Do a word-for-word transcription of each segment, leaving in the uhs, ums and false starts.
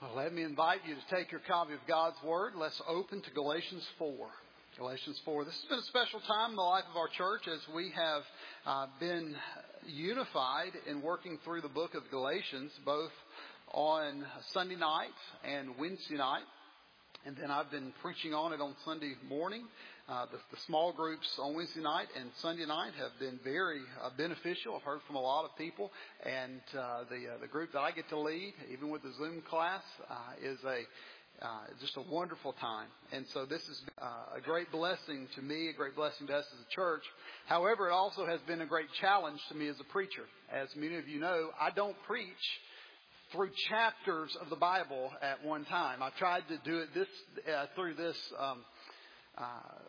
Well, let me invite you to take your copy of God's Word. Let's open to Galatians four. Galatians four. This has been a special time in the life of our church as we have uh, been unified in working through the book of Galatians, both on Sunday night and Wednesday night. And then I've been preaching on it on Sunday morning. Uh, the, the small groups on Wednesday night and Sunday night have been very uh, beneficial. I've heard from a lot of people. And uh, the uh, the group that I get to lead, even with the Zoom class, uh, is a uh, just a wonderful time. And so this is uh, a great blessing to me, a great blessing to us as a church. However, it also has been a great challenge to me as a preacher. As many of you know, I don't preach through chapters of the Bible at one time. I've tried to do it this uh, through this, um, uh,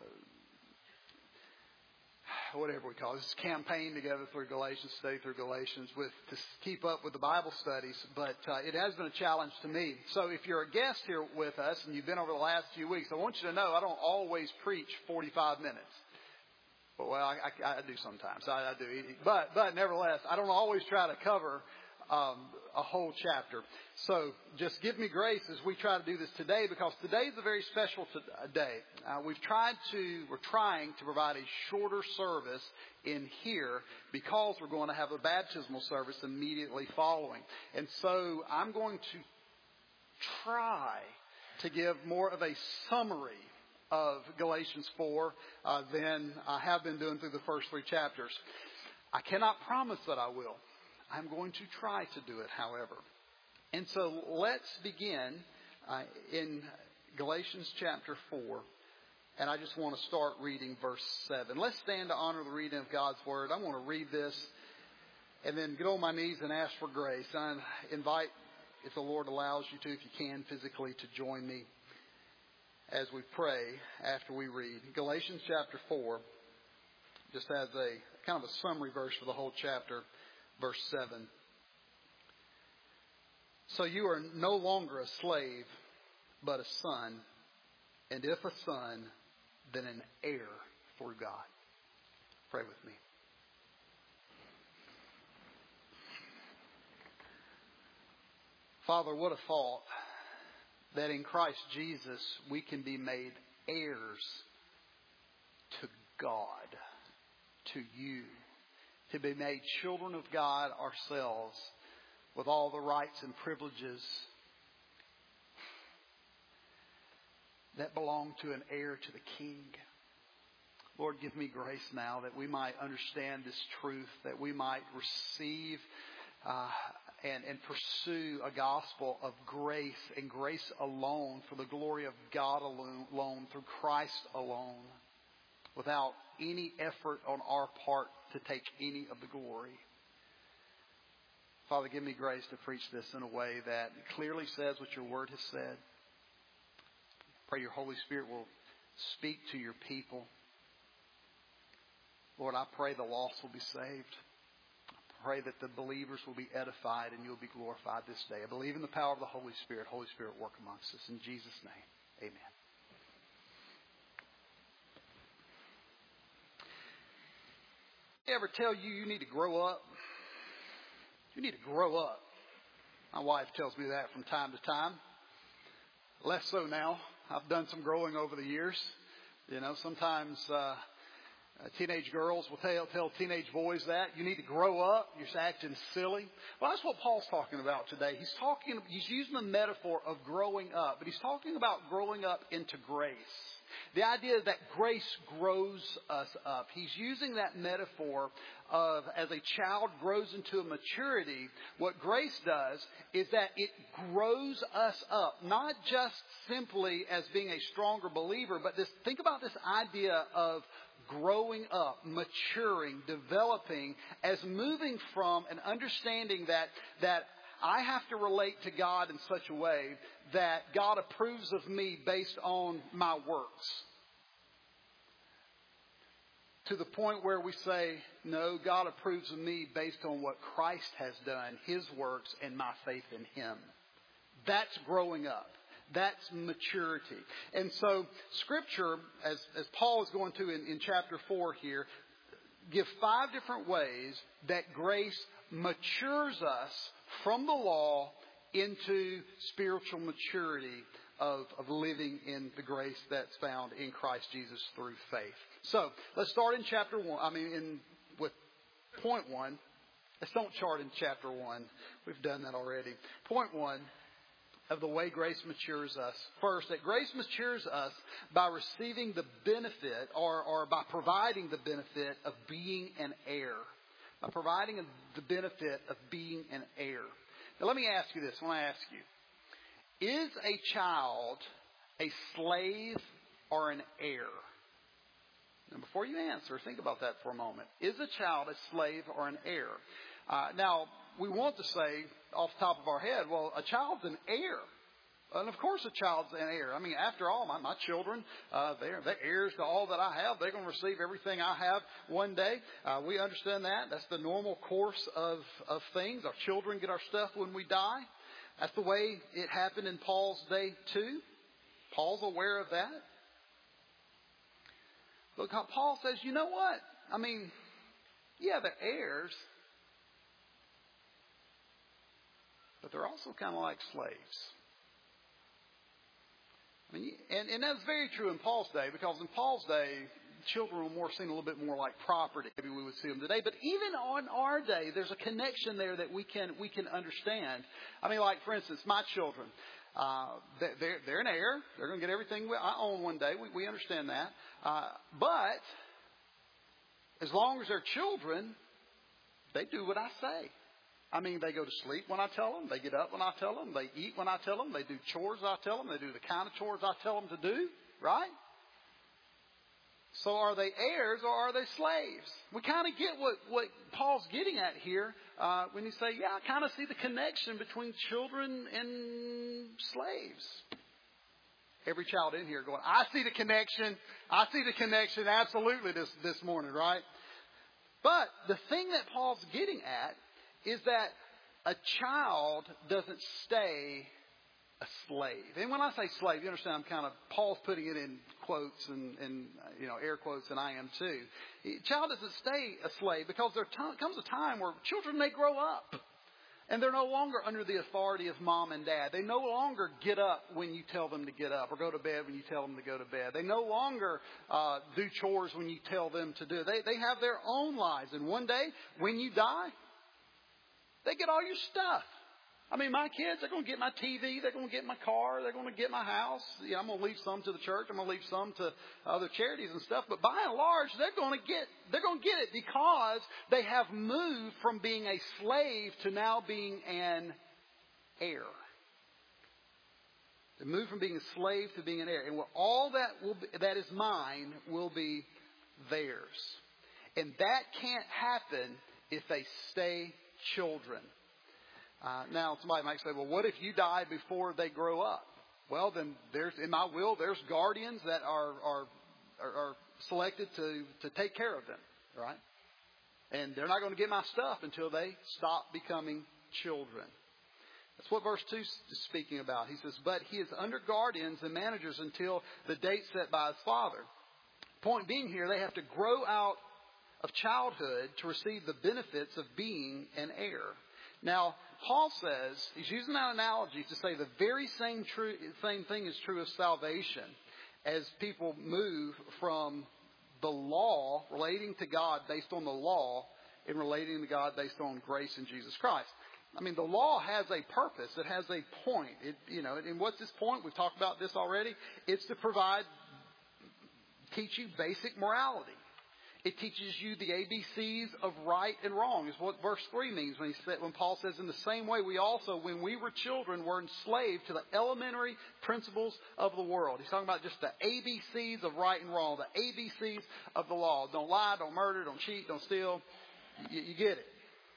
whatever we call it, this campaign together through Galatians, study through Galatians, with to keep up with the Bible studies. But uh, it has been a challenge to me. So if you're a guest here with us and you've been over the last few weeks, I want you to know I don't always preach forty-five minutes. But, well, I, I, I do sometimes. I, I do. But, but nevertheless, I don't always try to cover Um, a whole chapter. So just give me grace as we try to do this today, because today is a very special to- day. Uh, we've tried to, we're trying to provide a shorter service in here because we're going to have a baptismal service immediately following. And so I'm going to try to give more of a summary of Galatians four uh, than I have been doing through the first three chapters. I cannot promise that I will. I'm going to try to do it, however. And so let's begin uh, in Galatians chapter four. And I just want to start reading verse seven. Let's stand to honor the reading of God's Word. I want to read this and then get on my knees and ask for grace. I invite, if the Lord allows you to, if you can, physically, to join me as we pray after we read. Galatians chapter four, just as a kind of a summary verse for the whole chapter. Verse seven. So you are no longer a slave, but a son. And if a son, then an heir through God. Pray with me. Father, what a thought that in Christ Jesus we can be made heirs to God, to you. To be made children of God ourselves with all the rights and privileges that belong to an heir to the King. Lord, give me grace now that we might understand this truth, that we might receive uh, and, and pursue a gospel of grace and grace alone, for the glory of God alone, alone through Christ alone, without any effort on our part to take any of the glory. Father, give me grace to preach this in a way that clearly says what your word has said. Pray your Holy Spirit will speak to your people. Lord, I pray the lost will be saved. I pray that the believers will be edified and you'll be glorified this day. I believe in the power of the Holy Spirit. Holy Spirit, work amongst us. In Jesus' name, amen. Ever tell you you need to grow up? You need to grow up. My wife tells me that from time to time. Less so now. I've done some growing over the years. You know, sometimes uh, uh, teenage girls will tell, tell teenage boys that. You need to grow up. You're just acting silly. Well, that's what Paul's talking about today. He's talking. He's using the metaphor of growing up, but he's talking about growing up into grace. The idea that grace grows us up. He's using that metaphor of as a child grows into a maturity, what grace does is that it grows us up. Not just simply as being a stronger believer, but this, think about this idea of growing up, maturing, developing, as moving from an understanding that that I have to relate to God in such a way that God approves of me based on my works. To the point where we say, no, God approves of me based on what Christ has done, His works, and my faith in Him. That's growing up. That's maturity. And so Scripture, as, as Paul is going to in, in chapter four here, give five different ways that grace matures us from the law into spiritual maturity of, of living in the grace that's found in Christ Jesus through faith. So let's start in chapter one. I mean, in with point one. Let's don't chart in chapter one. We've done that already. Point one of the way grace matures us. First, that grace matures us by receiving the benefit or, or by providing the benefit of being an heir. By providing the benefit of being an heir. Now let me ask you this. When I ask you, is a child a slave or an heir? Now before you answer, think about that for a moment. Is a child a slave or an heir? Uh, now, we want to say off the top of our head, well, a child's an heir. And of course a child's an heir. I mean, after all, my, my children, uh, they're, they're heirs to all that I have. They're going to receive everything I have one day. Uh, we understand that. That's the normal course of, of things. Our children get our stuff when we die. That's the way it happened in Paul's day too. Paul's aware of that. But Paul says, you know what? I mean, yeah, they're heirs. But they're also kind of like slaves. I mean, and, and that's very true in Paul's day, because in Paul's day, children were more seen a little bit more like property. Maybe we would see them today. But even on our day, there's a connection there that we can we can understand. I mean, like, for instance, my children, uh, they're, they're an heir. They're going to get everything I own one day. We, we understand that. Uh, but as long as they're children, they do what I say. I mean, they go to sleep when I tell them. They get up when I tell them. They eat when I tell them. They do chores I tell them. They do the kind of chores I tell them to do. Right? So are they heirs or are they slaves? We kind of get what, what Paul's getting at here uh, when you say, yeah, I kind of see the connection between children and slaves. Every child in here going, I see the connection. I see the connection absolutely this, this morning, right? But the thing that Paul's getting at is that a child doesn't stay a slave. And when I say slave, you understand I'm kind of, Paul's putting it in quotes and, and you know, air quotes, and I am too. A child doesn't stay a slave because there t- comes a time where children may grow up. And they're no longer under the authority of mom and dad. They no longer get up when you tell them to get up or go to bed when you tell them to go to bed. They no longer uh, do chores when you tell them to do it. They, they have their own lives. And one day, when you die, they get all your stuff. I mean, my kids, they're going to get my T V. They're going to get my car. They're going to get my house. Yeah, I'm going to leave some to the church. I'm going to leave some to other charities and stuff. But by and large, they're going to get, they're going to get it because they have moved from being a slave to now being an heir. They moved from being a slave to being an heir. And all that will be, that is mine will be theirs. And that can't happen if they stay children. Uh, now, somebody might say, well, what if you die before they grow up? Well, then there's, in my will, there's guardians that are, are, are selected to, to take care of them, right? And they're not going to get my stuff until they stop becoming children. That's what verse two is speaking about. He says, but he is under guardians and managers until the date set by his father. Point being here, they have to grow out of childhood to receive the benefits of being an heir. Now, Paul says, he's using that analogy to say the very same true, same thing is true of salvation as people move from the law, relating to God based on the law, and relating to God based on grace in Jesus Christ. I mean, the law has a purpose. It has a point. It, you know, and what's this point? We've talked about this already. It's to provide, teach you basic morality. It teaches you the A B Cs of right and wrong, is what verse three means when he said, when Paul says, in the same way we also, when we were children, were enslaved to the elementary principles of the world. He's talking about just the A B Cs of right and wrong, the A B Cs of the law. Don't lie, don't murder, don't cheat, don't steal. You, you get it.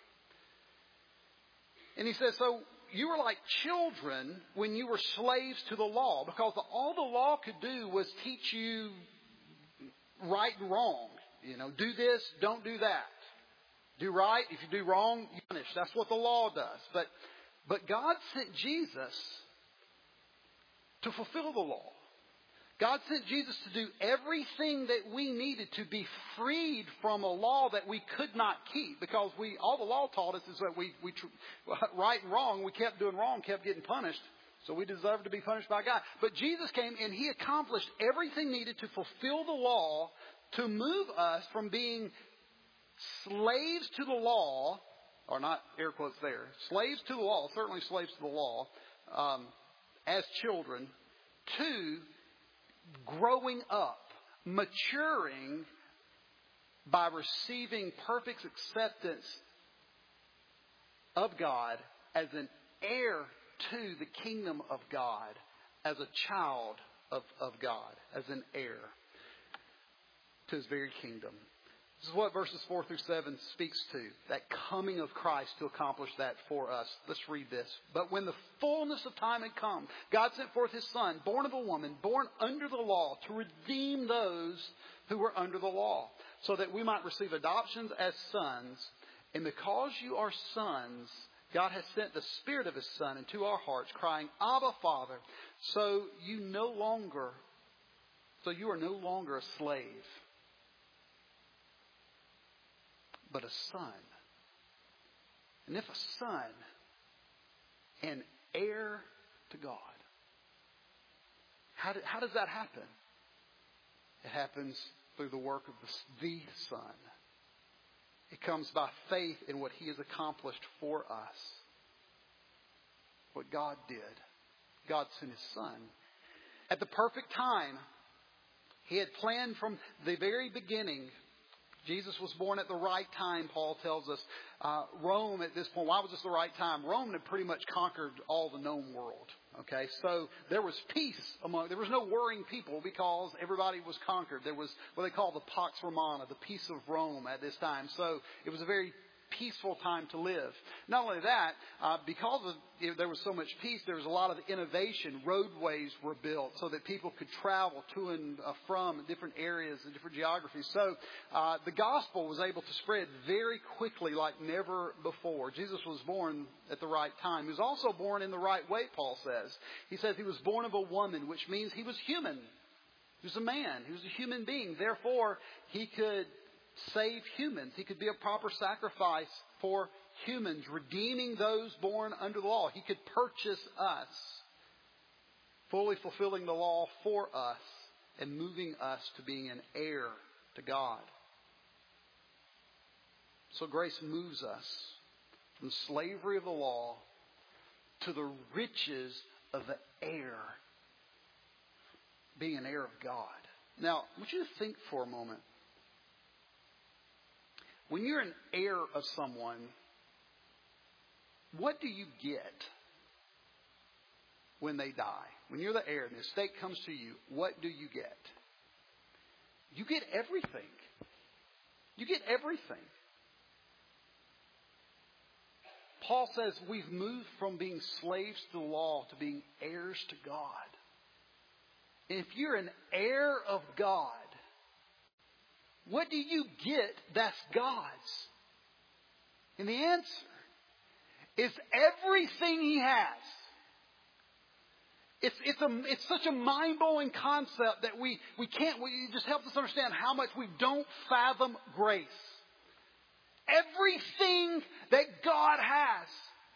And he says, so you were like children when you were slaves to the law, because all the law could do was teach you right and wrong. You know, do this, don't do that. Do right. If you do wrong, you punish. That's what the law does. But, but God sent Jesus to fulfill the law, God sent Jesus to do everything that we needed to be freed from a law that we could not keep, because we all the law taught us is that we, we right and wrong, we kept doing wrong, kept getting punished. So we deserve to be punished by God. But Jesus came and He accomplished everything needed to fulfill the law, to move us from being slaves to the law, or not air quotes there, slaves to the law, certainly slaves to the law, um, as children, to growing up, maturing by receiving perfect acceptance of God as an heir to the kingdom of God, as a child of, of God, as an heir to His very kingdom. This is what verses four through seven speaks to, that coming of Christ to accomplish that for us. Let's read this. But when the fullness of time had come, God sent forth His Son, born of a woman, born under the law, to redeem those who were under the law, so that we might receive adoptions as sons. And because you are sons, God has sent the Spirit of His Son into our hearts, crying, Abba, Father. So you no longer, so you are no longer a slave, but a son. And if a son, an heir to God. How, do, how does that happen? It happens through the work of the, the Son. It comes by faith in what He has accomplished for us. What God did. God sent His Son. At the perfect time, He had planned from the very beginning. Jesus was born at the right time, Paul tells us. Uh, Rome at this point, why was this the right time? Rome had pretty much conquered all the known world. Okay, so there was peace among, there was no worrying people because everybody was conquered. There was what they call the Pax Romana, the peace of Rome at this time. So it was a very peaceful time to live. Not only that, uh, because of, you know, there was so much peace, there was a lot of innovation. Roadways were built so that people could travel to and uh, from different areas and different geographies. So uh, the gospel was able to spread very quickly like never before. Jesus was born at the right time. He was also born in the right way, Paul says. He says he was born of a woman, which means he was human. He was a man. He was a human being. Therefore, he could save humans. He could be a proper sacrifice for humans, redeeming those born under the law. He could purchase us, fully fulfilling the law for us and moving us to being an heir to God. So grace moves us from slavery of the law to the riches of the heir, being an heir of God. Now, I want you to think for a moment. When you're an heir of someone, what do you get when they die? When you're the heir and the estate comes to you, what do you get? You get everything. You get everything. Paul says we've moved from being slaves to the law to being heirs to God. And if you're an heir of God, what do you get that's God's? And the answer is everything He has. It's, it's, a, it's such a mind-blowing concept that we, we can't, we, it just helps us understand how much we don't fathom grace. Everything that God has,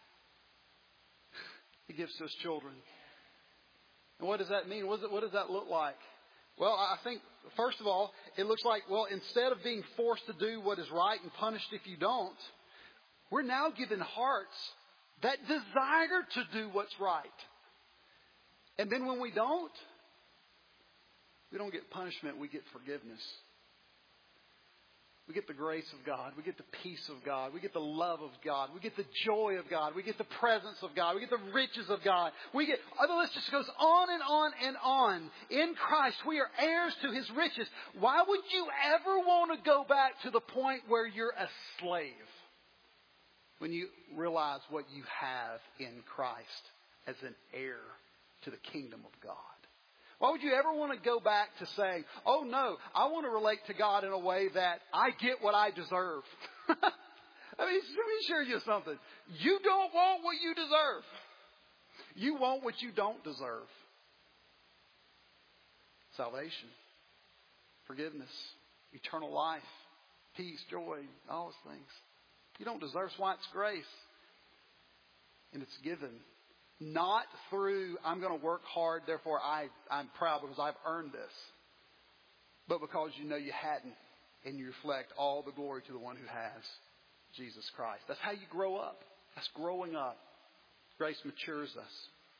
He gives to His children. And what does that mean? What does, it, what does that look like? Well, I think, first of all, it looks like, well, instead of being forced to do what is right and punished if you don't, we're now given hearts that desire to do what's right. And then when we don't, we don't get punishment, we get forgiveness. We get the grace of God. We get the peace of God. We get the love of God. We get the joy of God. We get the presence of God. We get the riches of God. We get, the list just goes on and on and on. In Christ, we are heirs to His riches. Why would you ever want to go back to the point where you're a slave when you realize what you have in Christ as an heir to the kingdom of God? Why would you ever want to go back to saying, oh no, I want to relate to God in a way that I get what I deserve? I mean, let me share you something. You don't want what you deserve. You want what you don't deserve. Salvation, forgiveness, eternal life, peace, joy, all those things. You don't deserve it. That's why it's grace. And it's given. Not through, I'm going to work hard, therefore I, I'm proud because I've earned this. But because you know you hadn't. And you reflect all the glory to the one who has, Jesus Christ. That's how you grow up. That's growing up. Grace matures us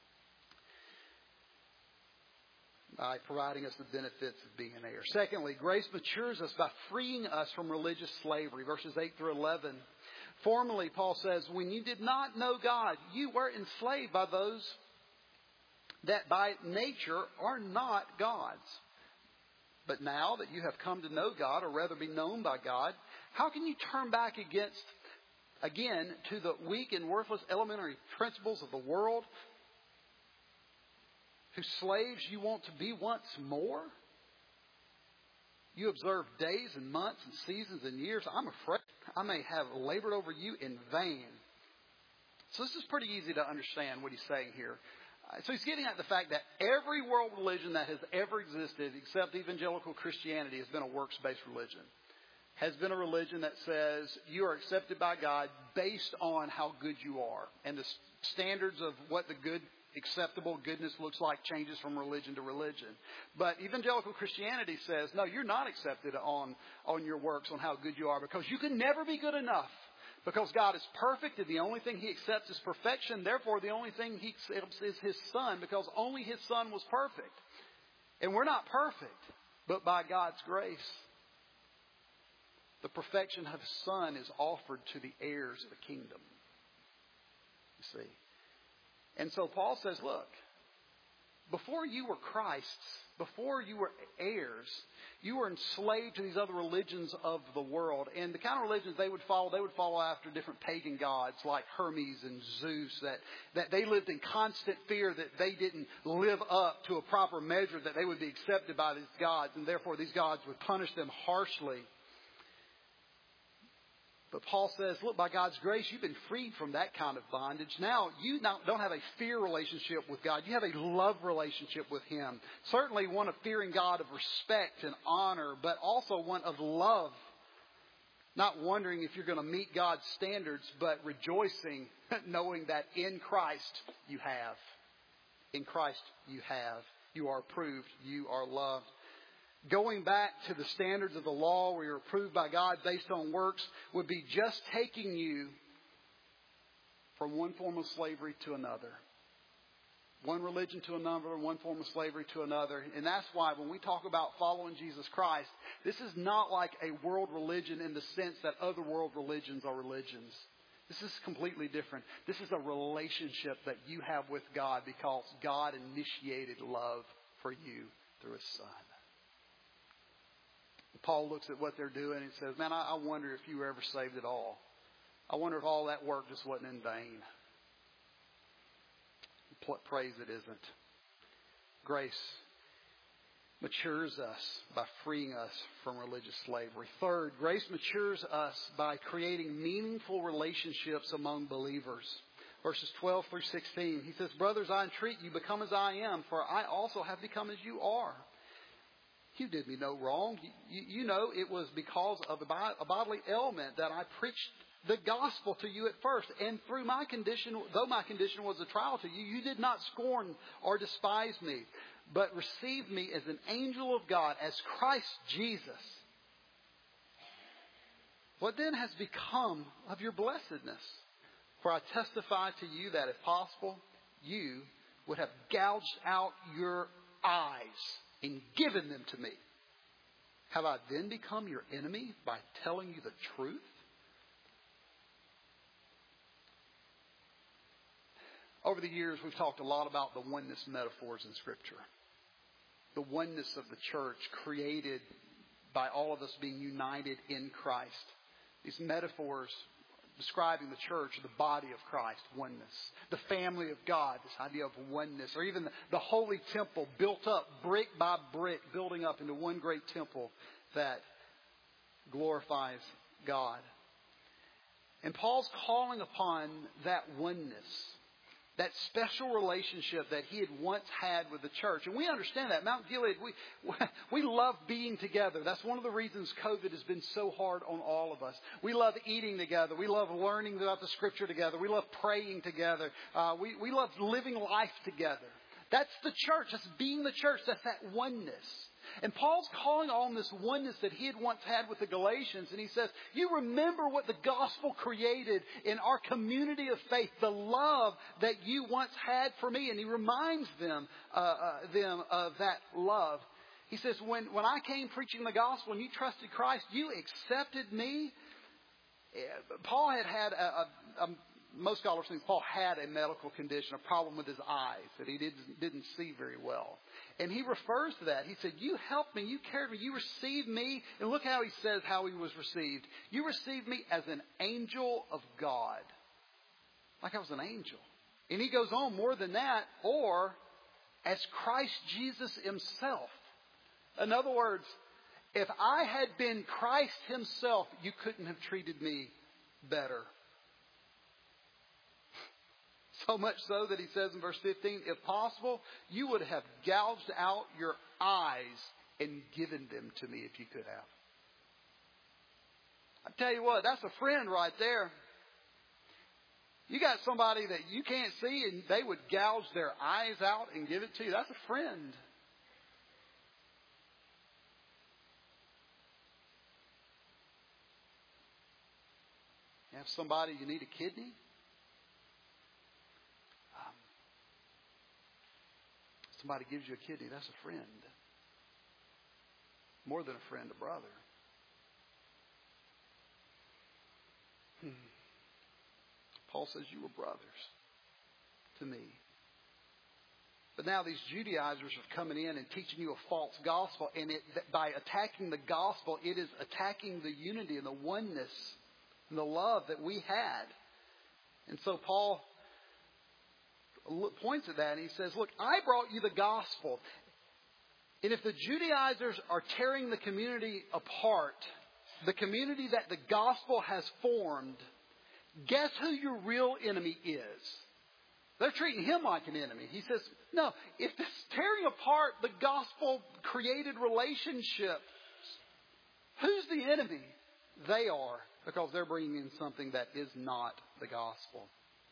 by providing us the benefits of being an heir. Secondly, grace matures us by freeing us from religious slavery. Verses eight through eleven. Formerly, Paul says, when you did not know God, you were enslaved by those that by nature are not God's. But now that you have come to know God, or rather be known by God, how can you turn back against, again, to the weak and worthless elementary principles of the world, whose slaves you want to be once more? You observe days and months and seasons and years. I'm afraid I may have labored over you in vain. So this is pretty easy to understand what he's saying here. So he's getting at the fact that every world religion that has ever existed, except evangelical Christianity, has been a works-based religion. Has been a religion that says you are accepted by God based on how good you are. And the standards of what the good, acceptable goodness looks like changes from religion to religion. But evangelical Christianity says, no, you're not accepted on, on your works, on how good you are, because you can never be good enough. Because God is perfect and the only thing He accepts is perfection. Therefore, the only thing He accepts is His Son, because only His Son was perfect. And we're not perfect, but by God's grace, the perfection of His Son is offered to the heirs of the kingdom. You see. And so Paul says, look, before you were Christ's, before you were heirs, you were enslaved to these other religions of the world. And the kind of religions they would follow, they would follow after different pagan gods like Hermes and Zeus, that, that they lived in constant fear that they didn't live up to a proper measure, that they would be accepted by these gods, and therefore these gods would punish them harshly. But Paul says, look, by God's grace, you've been freed from that kind of bondage. Now, you don't have a fear relationship with God. You have a love relationship with Him. Certainly one of fearing God, of respect and honor, but also one of love. Not wondering if you're going to meet God's standards, but rejoicing, knowing that in Christ you have. In Christ you have. You are approved. You are loved. Going back to the standards of the law where you're approved by God based on works would be just taking you from one form of slavery to another. One religion to another, one form of slavery to another. And that's why when we talk about following Jesus Christ, this is not like a world religion in the sense that other world religions are religions. This is completely different. This is a relationship that you have with God because God initiated love for you through His Son. Paul looks at what they're doing and says, man, I wonder if you were ever saved at all. I wonder if all that work just wasn't in vain. Praise it isn't. Grace matures us by freeing us from religious slavery. Third, grace matures us by creating meaningful relationships among believers. Verses twelve through sixteen, he says, brothers, I entreat you, become as I am, for I also have become as you are. You did me no wrong. You, you know it was because of a bodily ailment that I preached the gospel to you at first. And through my condition, though my condition was a trial to you, you did not scorn or despise me, but received me as an angel of God, as Christ Jesus. What then has become of your blessedness? For I testify to you that if possible, you would have gouged out your eyes and given them to me. Have I then become your enemy by telling you the truth? Over the years, we've talked a lot about the oneness metaphors in Scripture. The oneness of the church created by all of us being united in Christ. These metaphors describing the church, the body of Christ, oneness. The family of God, this idea of oneness. Or even the, the holy temple built up brick by brick, building up into one great temple that glorifies God. And Paul's calling upon that oneness, that special relationship that he had once had with the church. And we understand that. Mount Gilead, we, we love being together. That's one of the reasons COVID has been so hard on all of us. We love eating together. We love learning about the Scripture together. We love praying together. Uh, we, we love living life together. That's the church. That's being the church. That's that oneness. And Paul's calling on this oneness that he had once had with the Galatians. And he says, you remember what the gospel created in our community of faith, the love that you once had for me. And he reminds them, uh, uh, them of that love. He says, when, when I came preaching the gospel and you trusted Christ, you accepted me. Paul had had a, a, a most scholars think Paul had a medical condition, a problem with his eyes, that he didn't, didn't see very well. And he refers to that. He said, you helped me, you cared me, you received me. And look how he says how he was received. You received me as an angel of God. Like I was an angel. And he goes on more than that, or as Christ Jesus himself. In other words, if I had been Christ himself, you couldn't have treated me better. So much so that he says in verse fifteen, if possible, you would have gouged out your eyes and given them to me if you could have. I tell you what, that's a friend right there. You got somebody that you can't see and they would gouge their eyes out and give it to you. That's a friend. You have somebody, you need a kidney. Somebody gives you a kidney, that's a friend. More than a friend, a brother. Hmm. Paul says you were brothers to me. But now these Judaizers are coming in and teaching you a false gospel. And it, by attacking the gospel, it is attacking the unity and the oneness and the love that we had. And so Paul points at that and he says, look, I brought you the gospel. And if the Judaizers are tearing the community apart, the community that the gospel has formed, guess who your real enemy is? They're treating him like an enemy. He says, no, if this tearing apart the gospel created relationships, who's the enemy? They are, because they're bringing in something that is not the gospel.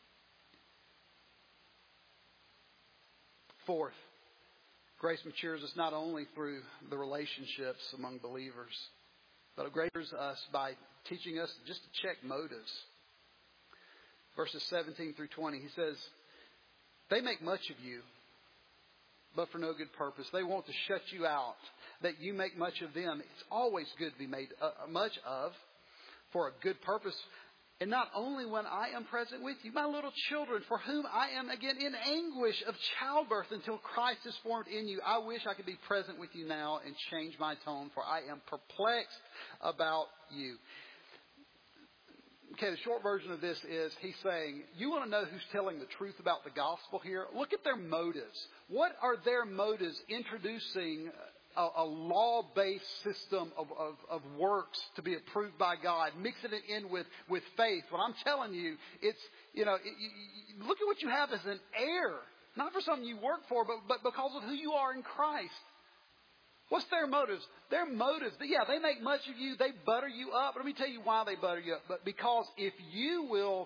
Fourth, grace matures us not only through the relationships among believers, but it matures us by teaching us just to check motives. Verses seventeen through twenty, he says, they make much of you, but for no good purpose. They want to shut you out, that you make much of them. It's always good to be made uh, much of for a good purpose. And not only when I am present with you, my little children, for whom I am again in anguish of childbirth until Christ is formed in you. I wish I could be present with you now and change my tone, for I am perplexed about you. Okay, the short version of this is he's saying, you want to know who's telling the truth about the gospel here? Look at their motives. What are their motives introducing a, a law-based system of, of, of works to be approved by God, mixing it in with, with faith? What I'm telling you, it's, you know, it, you, look at what you have as an heir. Not for something you work for, but, but because of who you are in Christ. What's their motives? Their motives, yeah, they make much of you. They butter you up. Let me tell you why they butter you up. But because if you will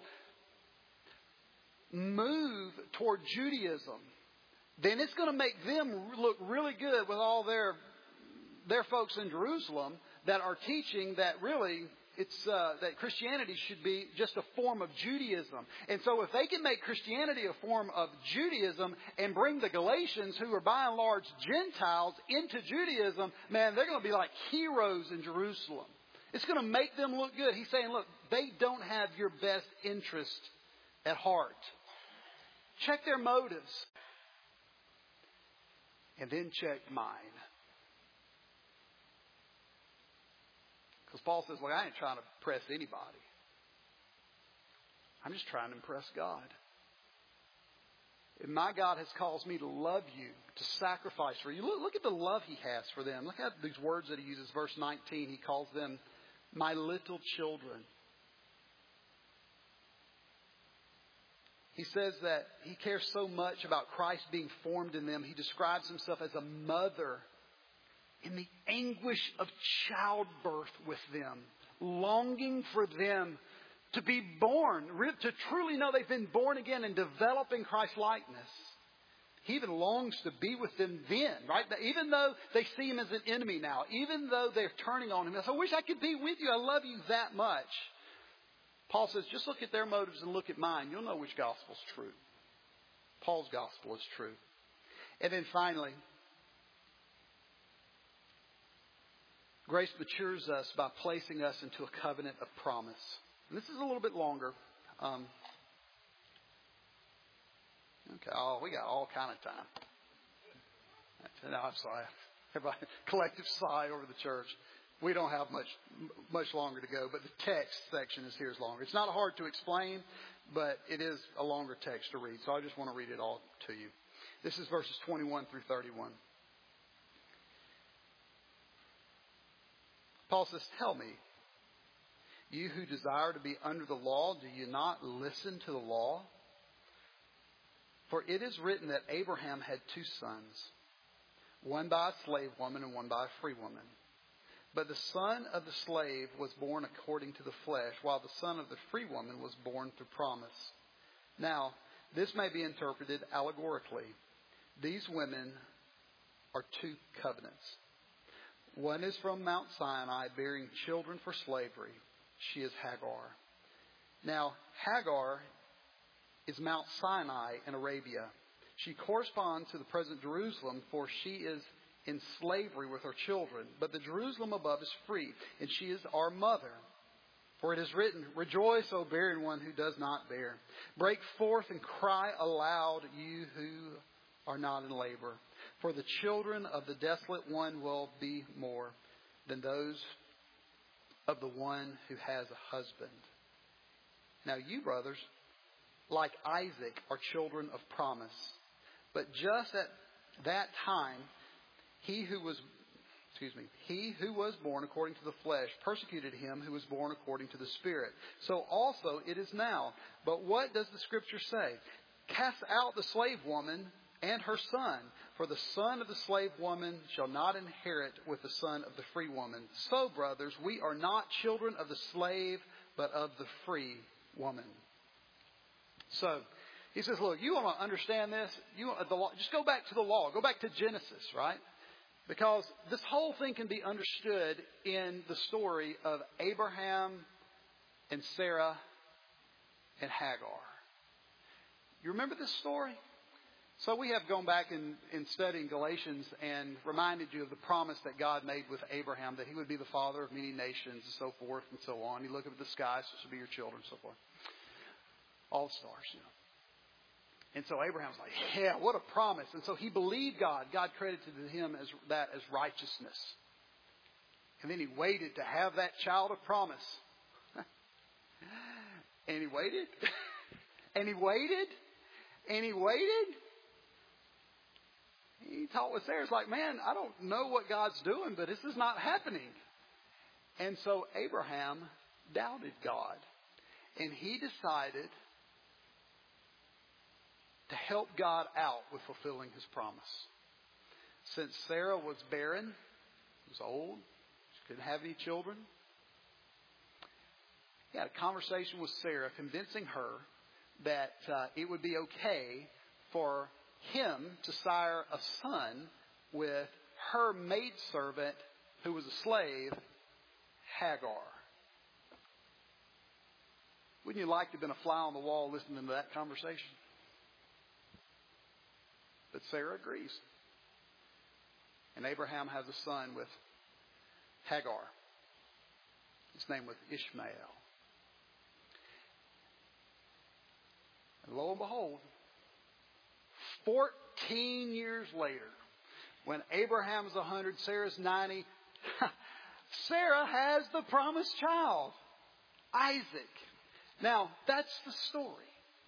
move toward Judaism, then it's going to make them look really good with all their their folks in Jerusalem that are teaching that really it's uh, that Christianity should be just a form of Judaism. And so if they can make Christianity a form of Judaism and bring the Galatians, who are by and large Gentiles, into Judaism, man, they're going to be like heroes in Jerusalem. It's going to make them look good. He's saying, look, they don't have your best interest at heart. Check their motives. And then check mine. Because Paul says, look, I ain't trying to impress anybody. I'm just trying to impress God. And my God has caused me to love you, to sacrifice for you. Look, look at the love he has for them. Look at these words that he uses. Verse nineteen, he calls them my little children. He says that he cares so much about Christ being formed in them. He describes himself as a mother in the anguish of childbirth with them, longing for them to be born, to truly know they've been born again and develop in Christ's likeness. He even longs to be with them then, right? Even though they see him as an enemy now, even though they're turning on him, I wish I could be with you. I love you that much. Paul says, just look at their motives and look at mine. You'll know which gospel is true. Paul's gospel is true. And then finally, grace matures us by placing us into a covenant of promise. And this is a little bit longer. Um, okay, oh, we got all kind of time. No, I'm sorry. Everybody, collective sigh over the church. We don't have much much longer to go, but the text section is here is longer. It's not hard to explain, but it is a longer text to read. So I just want to read it all to you. This is verses twenty-one through thirty-one. Paul says, tell me, you who desire to be under the law, do you not listen to the law? For it is written that Abraham had two sons, one by a slave woman and one by a free woman. But the son of the slave was born according to the flesh, while the son of the free woman was born through promise. Now, this may be interpreted allegorically. These women are two covenants. One is from Mount Sinai, bearing children for slavery. She is Hagar. Now, Hagar is Mount Sinai in Arabia. She corresponds to the present Jerusalem, for she is in slavery with her children. But the Jerusalem above is free, and she is our mother. For it is written, rejoice, O barren one who does not bear. Break forth and cry aloud, you who are not in labor. For the children of the desolate one will be more than those of the one who has a husband. Now you, brothers, like Isaac, are children of promise. But just at that time, he who was, excuse me, he who was born according to the flesh persecuted him who was born according to the Spirit. So also it is now. But what does the Scripture say? Cast out the slave woman and her son, for the son of the slave woman shall not inherit with the son of the free woman. So, brothers, we are not children of the slave, but of the free woman. So, he says, look, you want to understand this? You want the law, just go back to the law. Go back to Genesis, right? Because this whole thing can be understood in the story of Abraham and Sarah and Hagar. You remember this story? So we have gone back in, in studying Galatians and reminded you of the promise that God made with Abraham, that he would be the father of many nations and so forth and so on. You look up at the skies, this will be your children and so forth. All the stars, you know. And so Abraham's like, yeah, what a promise. And so he believed God. God credited him as that as righteousness. And then he waited to have that child of promise. and he waited. and he waited. And he waited. He talked with Sarah. It's like, man, I don't know what God's doing, but this is not happening. And so Abraham doubted God. And he decided to help God out with fulfilling his promise. Since Sarah was barren, was old, she couldn't have any children, he had a conversation with Sarah, convincing her that uh, it would be okay for him to sire a son with her maidservant, who was a slave, Hagar. Wouldn't you like to have been a fly on the wall listening to that conversation? But Sarah agrees. And Abraham has a son with Hagar. His name was Ishmael. And lo and behold, fourteen years later, when Abraham's one hundred, Sarah's ninety, Sarah has the promised child, Isaac. Now, that's the story.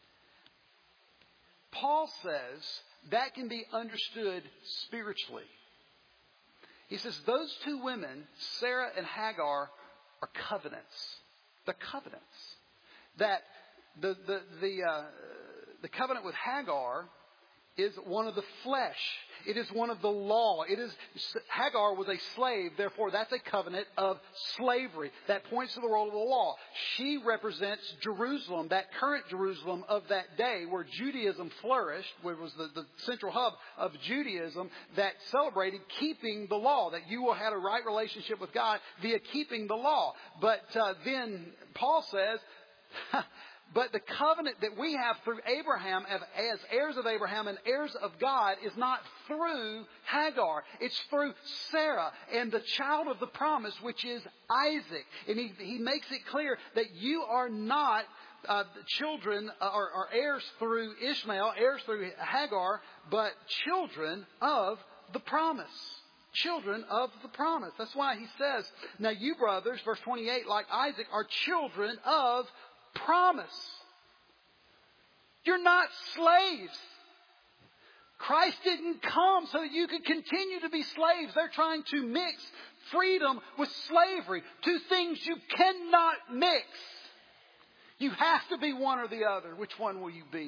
Paul says that can be understood spiritually. He says those two women, Sarah and Hagar, are covenants. They're covenants. That the the the uh, the covenant with Hagar is one of the flesh. It is one of the law. It is Hagar was a slave, therefore that's a covenant of slavery. That points to the role of the law. She represents Jerusalem, that current Jerusalem of that day where Judaism flourished, where it was the, the central hub of Judaism that celebrated keeping the law, that you will have a right relationship with God via keeping the law. But uh, then Paul says, but the covenant that we have through Abraham as heirs of Abraham and heirs of God is not through Hagar. It's through Sarah and the child of the promise, which is Isaac. And he, he makes it clear that you are not uh, children uh, or, or heirs through Ishmael, heirs through Hagar, but children of the promise. Children of the promise. That's why he says, now you brothers, verse twenty-eight, like Isaac, are children of promise. You're not slaves. Christ didn't come so that you could continue to be slaves. They're trying to mix freedom with slavery. Two things you cannot mix. You have to be one or the other. Which one will you be?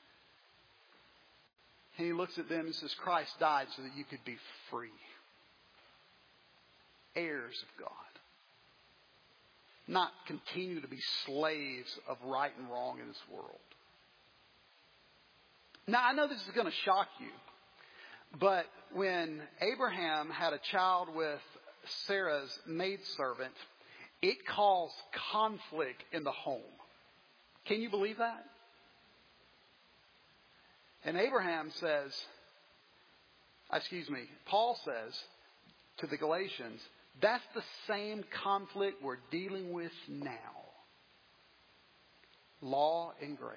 And he looks at them and says, Christ died so that you could be free. Heirs of God. Not continue to be slaves of right and wrong in this world. Now, I know this is going to shock you, but when Abraham had a child with Sarah's maidservant, it caused conflict in the home. Can you believe that? And Abraham says, excuse me, Paul says to the Galatians, that's the same conflict we're dealing with now. Law and grace.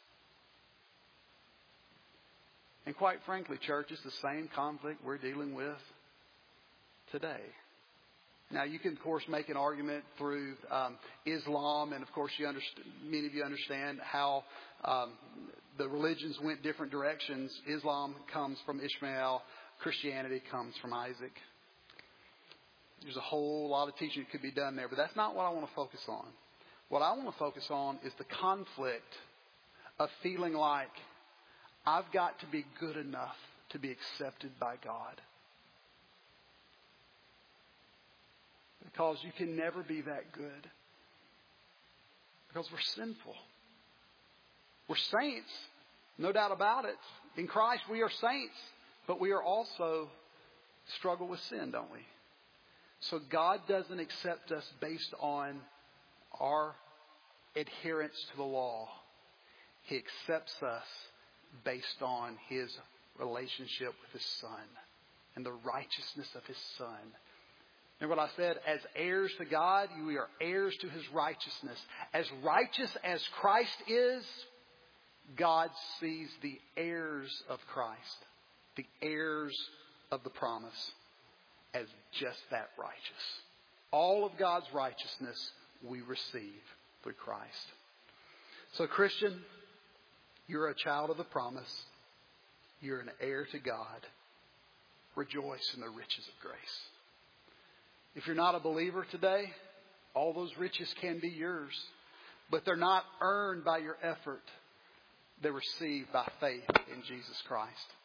And quite frankly, church, it's the same conflict we're dealing with today. Now, you can, of course, make an argument through um, Islam. And, of course, you understand, many of you understand how um, the religions went different directions. Islam comes from Ishmael. Christianity comes from Isaac. There's a whole lot of teaching that could be done there, but that's not what I want to focus on. What I want to focus on is the conflict of feeling like I've got to be good enough to be accepted by God. Because you can never be that good. Because we're sinful. We're saints, no doubt about it. In Christ we are saints, but we are also struggle with sin, don't we? So God doesn't accept us based on our adherence to the law. He accepts us based on His relationship with His Son and the righteousness of His Son. Remember what I said? As heirs to God, we are heirs to His righteousness. As righteous as Christ is, God sees the heirs of Christ, the heirs of the promise, as just that righteous. All of God's righteousness we receive through Christ. So, Christian, you're a child of the promise. You're an heir to God. Rejoice in the riches of grace. If you're not a believer today, all those riches can be yours, but they're not earned by your effort. They're received by faith in Jesus Christ.